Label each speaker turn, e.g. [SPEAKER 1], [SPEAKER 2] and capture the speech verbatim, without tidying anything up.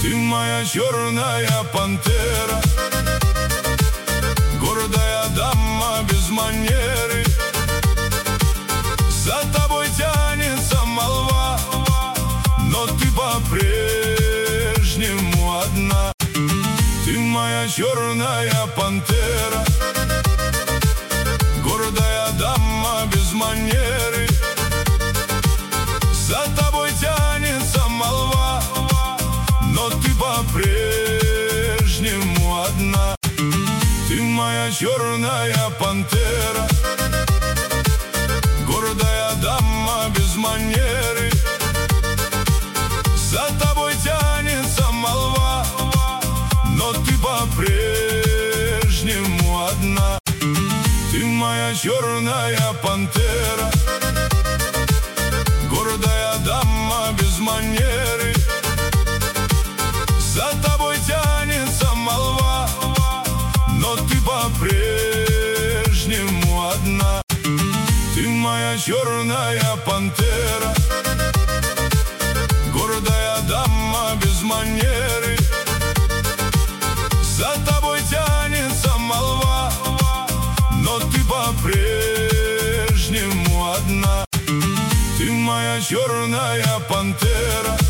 [SPEAKER 1] Ты моя черная пантера, гордая дама без манеры. За тобой тянется молва, но ты по-прежнему одна. Ты моя черная пантера, гордая дама без манеры. За тобой тянется молва, но ты по-прежнему одна. Ты моя черная пантера, гордая дама без манеры. За тобой тянется молва, но ты по-прежнему одна. Ты моя черная пантера, гордая дама без манеры. За тобой тянется молва, но ты по-прежнему одна. Ты моя черная пантера, гордая дама без манеры. За тобой тянется молва, но ты по-прежнему одна. Ты моя черная пантера,